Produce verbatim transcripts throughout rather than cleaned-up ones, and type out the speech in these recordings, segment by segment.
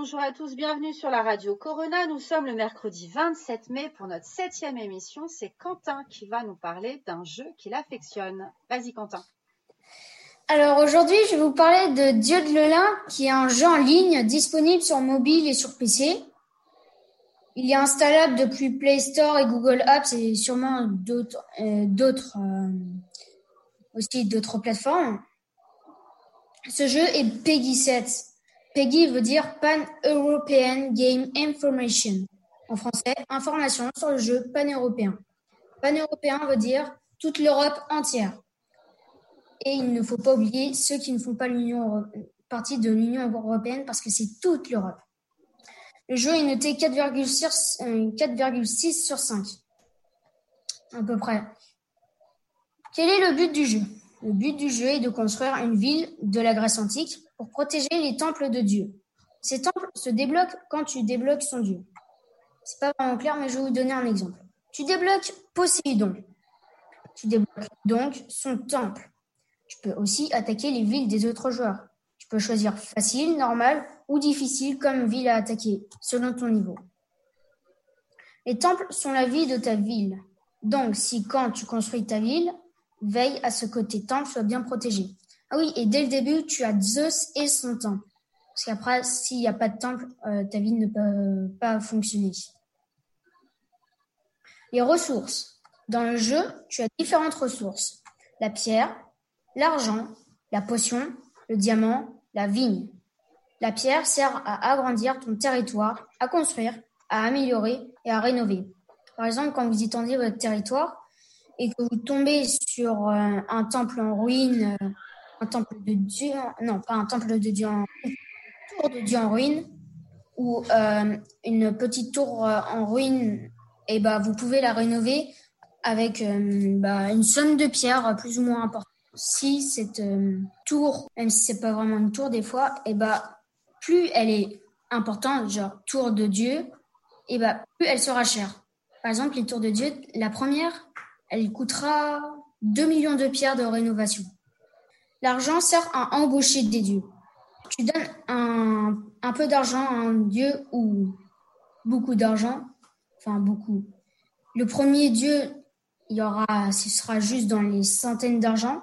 bonjour à tous, bienvenue sur la radio Corona. Nous sommes le mercredi vingt-sept mai pour notre septième émission. C'est Quentin qui va nous parler d'un jeu qu'il affectionne. Vas-y Quentin. Alors aujourd'hui, je vais vous parler de Dieu de Lelin, qui est un jeu en ligne disponible sur mobile et sur P C. Il est installable depuis Play Store et Google Apps et sûrement d'autres, euh, d'autres euh, aussi d'autres plateformes. Ce jeu est PEGI sept. PEGI veut dire Pan-European Game Information. En français, information sur le jeu pan-européen. Pan-européen veut dire toute l'Europe entière. Et il ne faut pas oublier ceux qui ne font pas l'Union partie de l'Union européenne parce que c'est toute l'Europe. Le jeu est noté quatre virgule six sur cinq, à peu près. Quel est le but du jeu ? Le but du jeu est de construire une ville de la Grèce antique pour protéger les temples de Dieu. Ces temples se débloquent quand tu débloques son dieu. C'est pas vraiment clair, mais je vais vous donner un exemple. Tu débloques Poséidon. Tu débloques donc son temple. Tu peux aussi attaquer les villes des autres joueurs. Tu peux choisir facile, normal ou difficile comme ville à attaquer, selon ton niveau. Les temples sont la vie de ta ville. Donc, si quand tu construis ta ville, veille à ce que tes temples soient bien protégés. Ah oui, et dès le début, tu as Zeus et son temple. Parce qu'après, s'il n'y a pas de temple, euh, ta ville ne peut pas fonctionner. Les ressources. Dans le jeu, tu as différentes ressources. La pierre, l'argent, la potion, le diamant, la vigne. La pierre sert à agrandir ton territoire, à construire, à améliorer et à rénover. Par exemple, quand vous étendez votre territoire et que vous tombez sur euh, un temple en ruine, euh, un temple de Dieu, non, pas un temple de Dieu, une tour de Dieu en ruine, ou euh, une petite tour euh, en ruine, et bah, vous pouvez la rénover avec euh, bah, une somme de pierres plus ou moins importante. Si cette euh, tour, même si c'est pas vraiment une tour des fois, et bah plus elle est importante, genre tour de Dieu, et bah plus elle sera chère. Par exemple, les tours de Dieu, la première, elle coûtera deux millions de pierres de rénovation. L'argent sert à embaucher des dieux. Tu donnes un, un peu d'argent à un dieu ou beaucoup d'argent, enfin beaucoup. Le premier dieu, il y aura, ce sera juste dans les centaines d'argent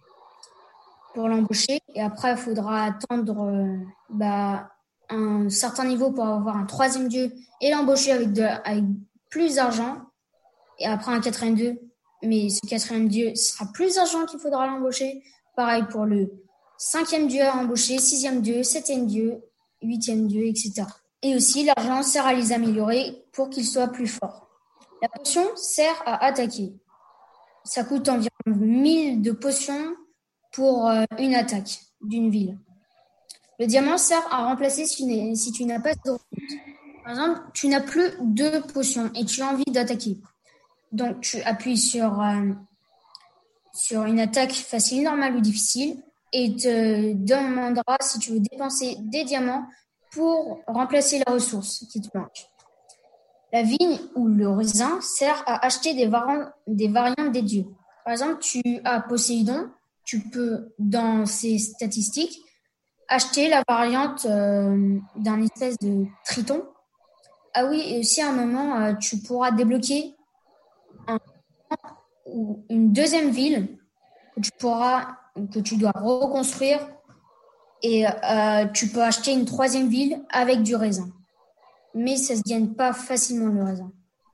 pour l'embaucher, et après il faudra attendre euh, bah, un certain niveau pour avoir un troisième dieu et l'embaucher avec, de, avec plus d'argent, et après un quatrième dieu, mais ce quatrième dieu ce sera plus d'argent qu'il faudra l'embaucher. Pareil pour le cinquième dieu à embaucher, sixième dieu, septième dieu, huitième dieu, et cetera. Et aussi l'argent sert à les améliorer pour qu'ils soient plus forts. La potion sert à attaquer. Ça coûte environ mille de potions pour euh, une attaque d'une ville. Le diamant sert à remplacer si, si tu n'as pas de ressources. Par exemple, tu n'as plus de potions et tu as envie d'attaquer. Donc, tu appuies sur, euh, sur une attaque facile, normale ou difficile et te demandera si tu veux dépenser des diamants pour remplacer la ressource qui te manque. La vigne ou le raisin sert à acheter des, variantes, des variantes des dieux. Par exemple, tu as Poséidon, tu peux, dans ces statistiques, acheter la variante euh, d'un espèce de triton. Ah oui, et aussi à un moment, euh, tu pourras débloquer un, ou une deuxième ville que tu pourras, que tu dois reconstruire, et euh, tu peux acheter une troisième ville avec du raisin. Mais ça ne se gagne pas facilement le raisin.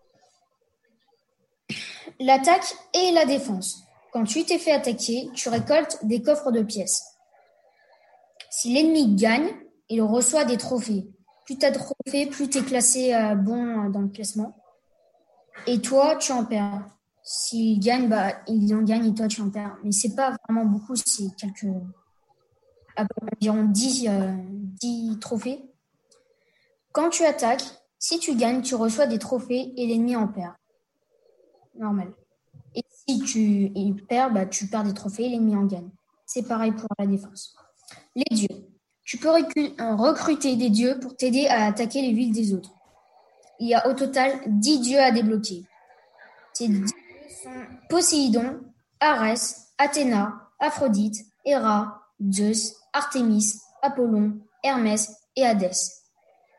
L'attaque et la défense. Quand tu t'es fait attaquer, tu récoltes des coffres de pièces. Si l'ennemi gagne, il reçoit des trophées. Plus tu as de trophées, plus tu es classé euh, bon dans le classement. Et toi, tu en perds. S'il gagne, bah, il en gagne et toi, tu en perds. Mais c'est pas vraiment beaucoup, c'est quelques... environ dix, euh, dix trophées. Quand tu attaques, si tu gagnes, tu reçois des trophées et l'ennemi en perd. Normal. Et si tu perds, bah, tu perds des trophées et l'ennemi en gagne. C'est pareil pour la défense. Les dieux. Tu peux recu- recruter des dieux pour t'aider à attaquer les villes des autres. Il y a au total dix dieux à débloquer. Ces dix dieux sont Poséidon, Arès, Athéna, Aphrodite, Héra, Zeus, Artémis, Apollon, Hermès et Hadès.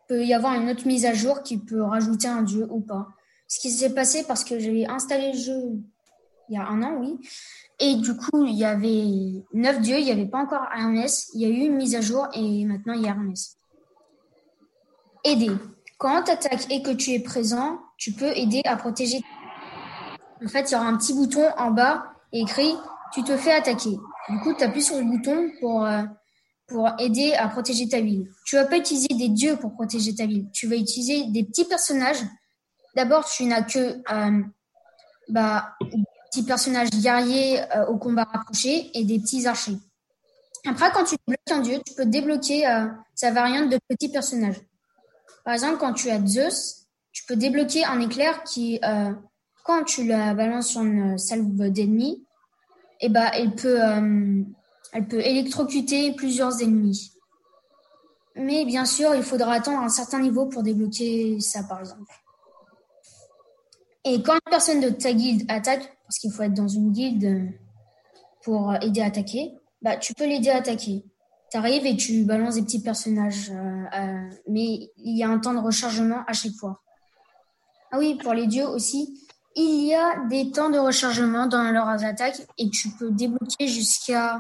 peut y avoir une autre mise à jour qui peut rajouter un dieu ou pas. Ce qui s'est passé parce que j'ai installé le jeu il y a un an, oui. Et du coup, il y avait neuf dieux, il n'y avait pas encore Hermès. Il y a eu une mise à jour et maintenant il y a Hermès. Aider. Quand tu attaques et que tu es présent, tu peux aider à protéger. En fait, il y aura un petit bouton en bas écrit « Tu te fais attaquer ». Du coup, tu appuies sur le bouton pour, euh, pour aider à protéger ta ville. Tu ne vas pas utiliser des dieux pour protéger ta ville. Tu vas utiliser des petits personnages. D'abord, tu n'as que euh, bah, des petits personnages guerriers euh, au combat rapproché et des petits archers. Après, quand tu débloques un dieu, tu peux débloquer euh, sa variante de petits personnages. Par exemple, quand tu as Zeus, tu peux débloquer un éclair qui, euh, quand tu la balances sur une salve d'ennemis, eh ben, elle peut, euh, elle peut électrocuter plusieurs ennemis. Mais bien sûr, il faudra attendre un certain niveau pour débloquer ça, par exemple. Et quand une personne de ta guilde attaque, parce qu'il faut être dans une guilde pour aider à attaquer, bah, tu peux l'aider à attaquer. Tu arrives et tu balances des petits personnages, euh, euh, mais il y a un temps de rechargement à chaque fois. Ah oui, pour les dieux aussi, il y a des temps de rechargement dans leurs attaques et tu peux débloquer jusqu'à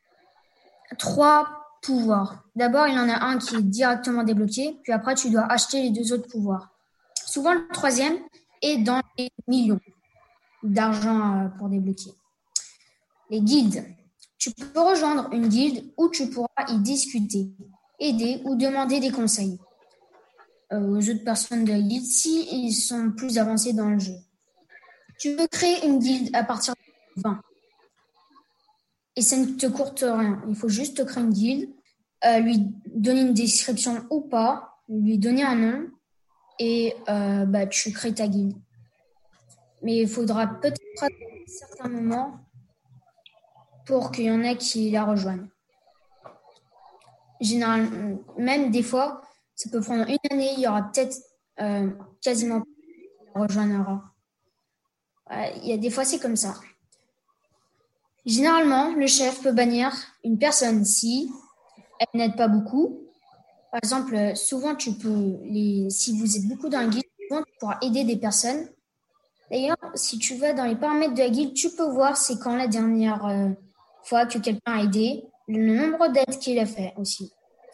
trois pouvoirs. D'abord, il y en a un qui est directement débloqué, puis après, tu dois acheter les deux autres pouvoirs. Souvent, le troisième est dans les millions d'argent pour débloquer. Les guildes. Tu peux rejoindre une guilde où tu pourras y discuter, aider ou demander des conseils euh, aux autres personnes de la guilde s'ils sont plus avancés dans le jeu. Tu peux créer une guilde à partir de vingt. Et ça ne te coûte rien. Il faut juste créer une guilde, euh, lui donner une description ou pas, lui donner un nom et euh, bah, tu crées ta guilde. Mais il faudra peut-être à un certain moment pour qu'il y en ait qui la rejoignent. Généralement, même des fois, ça peut prendre une année, il y aura peut-être euh, quasiment qui la rejoindra. Euh, il y a des fois, c'est comme ça. Généralement, le chef peut bannir une personne si elle n'aide pas beaucoup. Par exemple, souvent, tu peux, les, si vous êtes beaucoup dans la guilde, souvent, tu pourras aider des personnes. D'ailleurs, si tu vas dans les paramètres de la guilde, tu peux voir c'est quand la dernière euh, fois que quelqu'un a aidé, le nombre d'aides qu'il a fait aussi.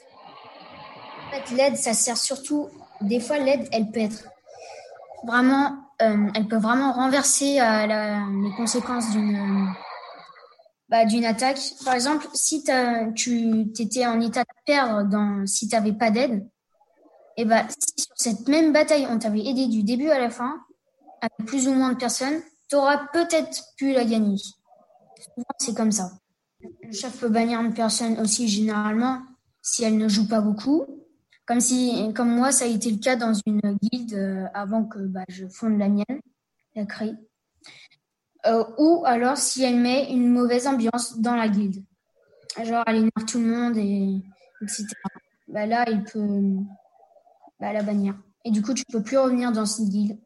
En fait, l'aide, ça sert surtout, des fois, l'aide, elle peut être vraiment, euh, elle peut vraiment renverser euh, la, les conséquences d'une, euh, bah, d'une attaque. Par exemple, si tu étais en état de perdre dans, si tu n'avais pas d'aide, et bah, si sur cette même bataille, on t'avait aidé du début à la fin, avec plus ou moins de personnes, tu auras peut-être pu la gagner. Souvent, c'est comme ça. Le chef peut bannir une personne aussi généralement si elle ne joue pas beaucoup. Comme, si, comme moi, ça a été le cas dans une guilde euh, avant que bah, je fonde la mienne, la crée. Euh, ou alors si elle met une mauvaise ambiance dans la guilde. Genre, elle énerve tout le monde, et, etc. Bah, là, il peut bah, la bannir. Et du coup, tu peux plus revenir dans cette guilde.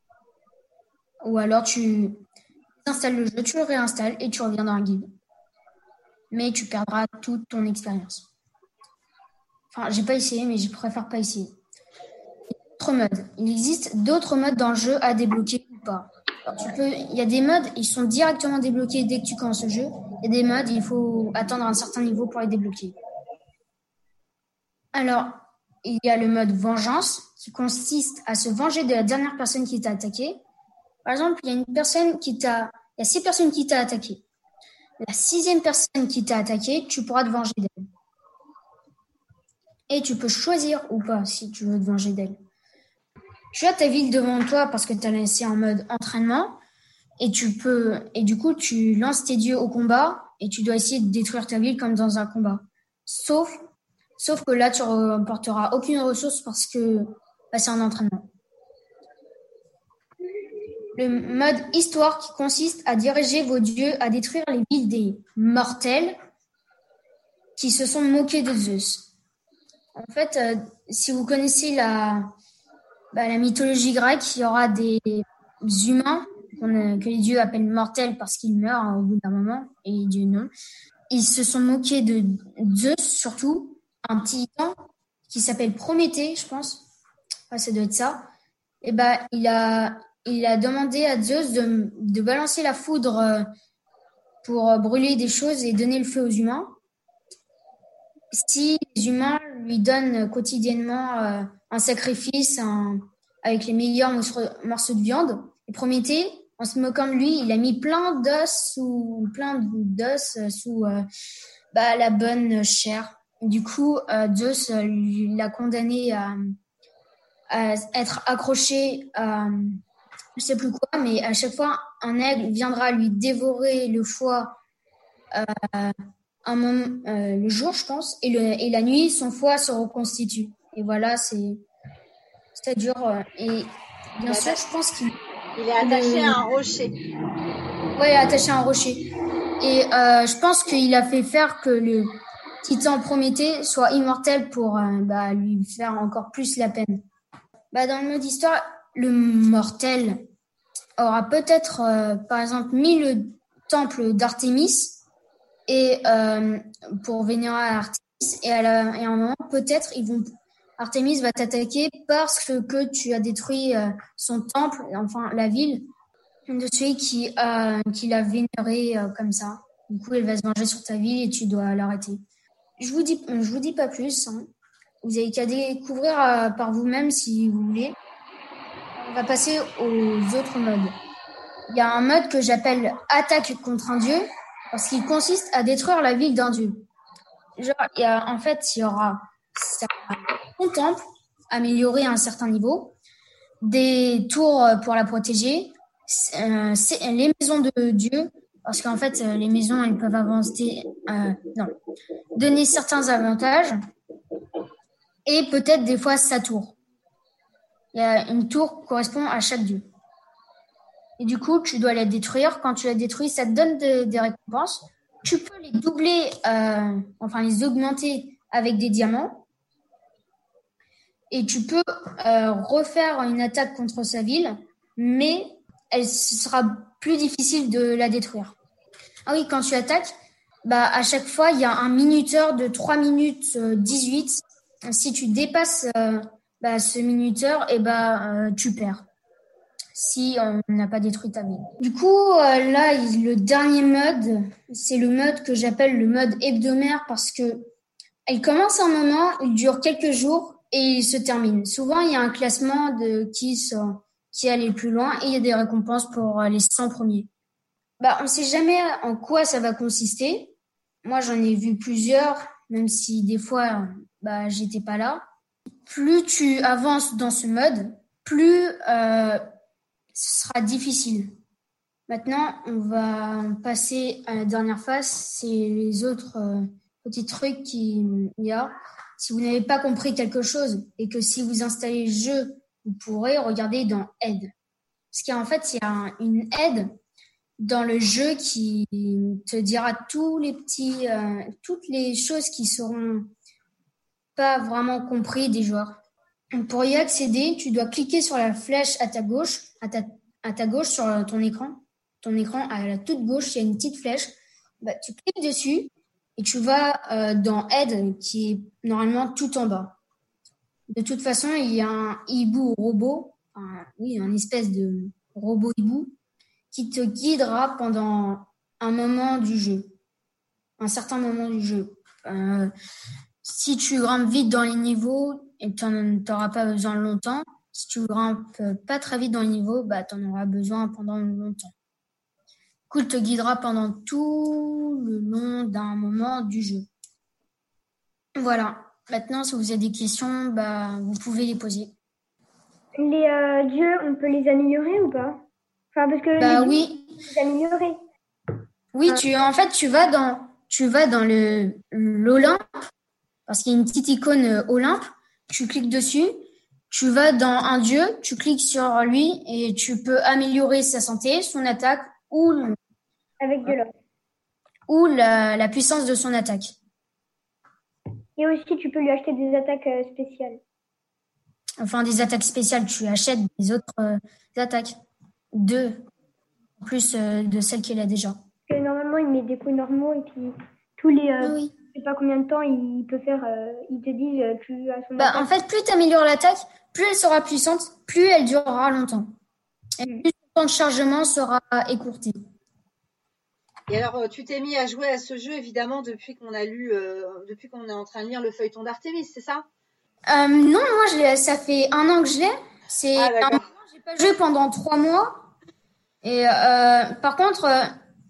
Ou alors, tu installes le jeu, tu le réinstalles et tu reviens dans la guilde. Mais tu perdras toute ton expérience. Enfin, j'ai pas essayé, mais je préfère pas essayer. D'autres modes. Il existe d'autres modes dans le jeu à débloquer ou pas. Alors, tu peux, il y a des modes, ils sont directement débloqués dès que tu commences le jeu. Il y a des modes, il faut attendre un certain niveau pour les débloquer. Alors, il y a le mode vengeance, qui consiste à se venger de la dernière personne qui t'a attaqué. Par exemple, il y a une personne qui t'a, il y a six personnes qui t'a attaqué. La sixième personne qui t'a attaqué, tu pourras te venger d'elle. Et tu peux choisir ou pas si tu veux te venger d'elle. Tu as ta ville devant toi parce que tu as laissé en mode entraînement et tu peux et du coup tu lances tes dieux au combat et tu dois essayer de détruire ta ville comme dans un combat. Sauf sauf que là tu ne remporteras aucune ressource parce que bah, c'est un entraînement. Le mode histoire qui consiste à diriger vos dieux à détruire les villes des mortels qui se sont moqués de Zeus. En fait, euh, si vous connaissez la, bah, la mythologie grecque, il y aura des humains qu'on, que les dieux appellent mortels parce qu'ils meurent hein, au bout d'un moment, et les dieux non. Ils se sont moqués de Zeus, surtout, un petit temps, qui s'appelle Prométhée, je pense. Ah, ça doit être ça. Et ben, il a, il a demandé à Zeus de, de balancer la foudre euh, pour brûler des choses et donner le feu aux humains. Si les humains lui donnent quotidiennement euh, un sacrifice un, avec les meilleurs morceaux, morceaux de viande, et Prométhée, en se moquant de lui, il a mis plein d'os sous plein d'os sous euh, bah, la bonne chair. Du coup, euh, Zeus euh, l'a condamné à, à être accroché à je sais plus quoi, mais à chaque fois un aigle viendra lui dévorer le foie euh, un moment, euh, le jour, je pense, et, le, et la nuit, son foie se reconstitue. Et voilà, c'est c'est dur. Euh, et bien sûr, je pense qu'il il est attaché le, à un rocher. Ouais, attaché à un rocher. Et euh, je pense qu'il a fait faire que le titan Prométhée soit immortel pour euh, bah, lui faire encore plus la peine. Bah, dans le mode histoire, le mortel aura peut-être, euh, par exemple, mis le temple d'Artémis et euh, pour vénérer Artémis. Et à, la, et à un moment, peut-être, ils vont, Artémis va t'attaquer parce que, que tu as détruit euh, son temple, enfin la ville, de celui qui, euh, qui l'a vénéré euh, comme ça. Du coup, elle va se venger sur ta ville et tu dois l'arrêter. Je vous dis, je vous dis pas plus. Hein. Vous avez qu'à découvrir euh, par vous-même si vous voulez. On va passer aux autres modes. Il y a un mode que j'appelle attaque contre un dieu parce qu'il consiste à détruire la ville d'un dieu. Genre, il y a, en fait, il y aura son temple amélioré à un certain niveau, des tours pour la protéger, euh, c'est les maisons de Dieu, parce qu'en fait, les maisons, elles peuvent avancer, euh, non, donner certains avantages, et peut-être des fois sa tour. Il y a une tour qui correspond à chaque dieu. Et du coup, tu dois la détruire. Quand tu la détruis, ça te donne de, des récompenses. Tu peux les doubler, euh, enfin les augmenter avec des diamants. Et tu peux euh, refaire une attaque contre sa ville, mais elle sera plus difficile de la détruire. Ah oui, quand tu attaques, bah à chaque fois, il y a un minuteur de trois minutes dix-huit. Si tu dépasses euh, bah, ce minuteur, et bah, euh, tu perds. Si on n'a pas détruit ta ville. Du coup, euh, là, le dernier mode, c'est le mode que j'appelle le mode hebdomadaire parce que il commence un moment, il dure quelques jours et il se termine. Souvent, il y a un classement de qui sont, qui est allé le plus loin et il y a des récompenses pour les cent premiers. Bah, on ne sait jamais en quoi ça va consister. Moi, j'en ai vu plusieurs, même si des fois, bah, j'étais pas là. Plus tu avances dans ce mode, plus euh, ce sera difficile. Maintenant, on va passer à la dernière phase, c'est les autres euh, petits trucs qu'il y a. Si vous n'avez pas compris quelque chose et que si vous installez le jeu, vous pourrez regarder dans aide. Parce qu'en fait, il y a un, une aide dans le jeu qui te dira tous les petits, euh, toutes les choses qui seront pas vraiment compris des joueurs. Pour y accéder, tu dois cliquer sur la flèche à ta gauche, à ta, à ta gauche sur ton écran. Ton écran, à la toute gauche, il y a une petite flèche. Bah, tu cliques dessus et tu vas euh, dans Aide, qui est normalement tout en bas. De toute façon, il y a un hibou robot, un, oui, un espèce de robot hibou, qui te guidera pendant un moment du jeu, un certain moment du jeu. Euh, si tu grimpes vite dans les niveaux, et tu n'auras pas besoin longtemps. Si tu grimpes pas très vite dans les niveaux, bah, tu en auras besoin pendant longtemps. Du coup, il te guidera pendant tout le long d'un moment du jeu. Voilà. Maintenant, si vous avez des questions, bah, vous pouvez les poser. Les euh, dieux, on peut les améliorer ou pas? Enfin, parce que bah, les oui. dieux, on peut les améliorer. Oui, tu, en fait, tu vas dans, tu vas dans le, l'Olympe, parce qu'il y a une petite icône Olympe. Tu cliques dessus. Tu vas dans un dieu, tu cliques sur lui et tu peux améliorer sa santé, son attaque ou, Avec de l'or. ou la, la puissance de son attaque. Et aussi, tu peux lui acheter des attaques euh, spéciales. Enfin, des attaques spéciales, tu achètes des autres euh, attaques. Deux, en plus euh, de celles qu'il a déjà. Parce que normalement, il met des coups normaux et puis tous les, euh, Ah oui. Je sais pas combien de temps il peut faire. Euh, il te dit euh, tu as son Bah, attaque. en fait, plus tu améliores l'attaque, plus elle sera puissante, plus elle durera longtemps. Et Mm. plus son temps de chargement sera écourté. Et alors, euh, tu t'es mis à jouer à ce jeu, évidemment, depuis qu'on a lu, euh, depuis qu'on est en train de lire le feuilleton d'Artémis, c'est ça? Euh, non, moi, je l'ai- ça fait un an que je l'ai. C'est Ah, un d'accord. moment, j'ai pas joué pendant trois mois. Et euh, par contre, euh,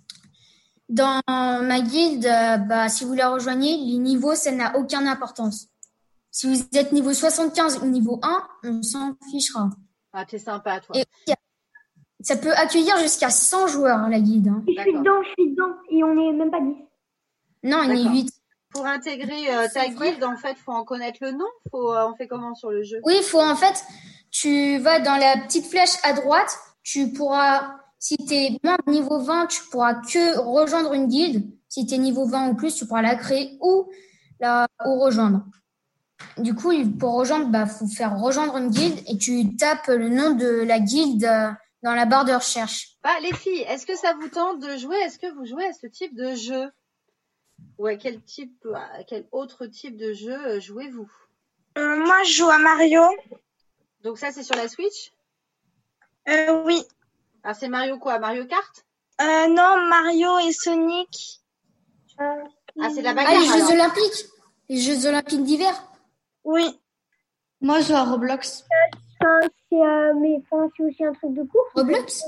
dans ma guilde, euh, bah, si vous la rejoignez, les niveaux, ça n'a aucune importance. Si vous êtes niveau soixante-quinze ou niveau un, on s'en fichera. Ah, t'es sympa, toi. Et ça peut accueillir jusqu'à cent joueurs, hein, la guilde. Hein. Je suis D'accord. dedans, je suis dedans. Et on est même pas dix. Non, on est D'accord. huit. Pour intégrer euh, ta C'est vrai. guilde, en fait, faut en connaître le nom. Faut, euh, on fait comment sur le jeu? Oui, il faut en fait, tu vas dans la petite flèche à droite, tu pourras, si tu es moins de niveau vingt, tu pourras que rejoindre une guilde. Si tu es niveau vingt ou plus, tu pourras la créer ou la ou rejoindre. Du coup, il- pour rejoindre, bah, faut faire rejoindre une guilde et tu tapes le nom de la guilde euh, dans la barre de recherche. Bah, les filles, est-ce que ça vous tente de jouer? Est-ce que vous jouez à ce type de jeu? Ou à quel type, à quel autre type de jeu euh, jouez-vous? Euh, moi, je joue à Mario. Donc ça, c'est sur la Switch? Euh, oui. Alors c'est Mario quoi? Mario Kart? Euh, non, Mario et Sonic. Ah, Ah, c'est de la Ah, bagarre les Jeux alors. Olympiques, les Jeux Olympiques d'hiver. Oui. Moi, je joue à Roblox. enfin, c'est euh, mais enfin, c'est aussi un truc de course. Roblox.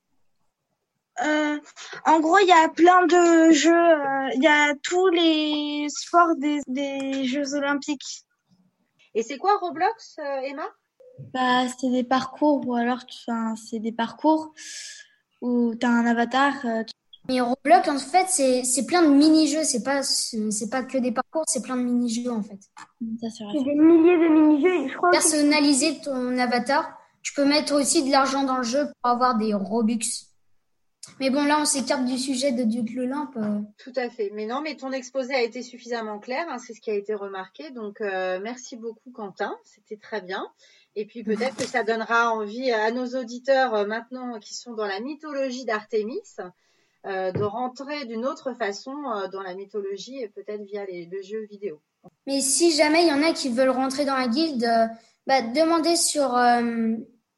Euh, en gros, il y a plein de jeux. euh, Il y a tous les sports des, des Jeux Olympiques. Et c'est quoi Roblox, euh, Emma? Bah, c'est des parcours ou alors tu, enfin, c'est des parcours où tu as un avatar. euh, tu- Mais Roblox, en fait, c'est c'est plein de mini-jeux. C'est pas c'est c'est pas que des parcours, c'est plein de mini-jeux en fait. Ça, c'est vrai. C'est des milliers de mini-jeux. et Je crois aussi que Personnaliser ton avatar. Tu peux mettre aussi de l'argent dans le jeu pour avoir des Robux. Mais bon, là, on s'écarte du sujet de Dieu de l'Olympe. euh. Tout à fait. Mais non, mais ton exposé a été suffisamment clair, hein, c'est ce qui a été remarqué. Donc euh, merci beaucoup Quentin, c'était très bien. Et puis peut-être que ça donnera envie à nos auditeurs euh, maintenant qui sont dans la mythologie d'Artémis euh, de rentrer d'une autre façon euh, dans la mythologie et peut-être via les, le jeu vidéo. Mais si jamais il y en a qui veulent rentrer dans la guilde, euh, bah, demandez sur euh,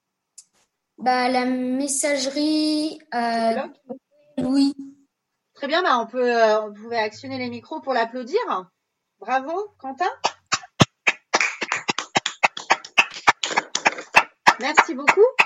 bah, la messagerie. Euh, Blog. oui. Très bien, bah on peut, euh, on pouvait actionner les micros pour l'applaudir. Bravo, Quentin. Merci beaucoup.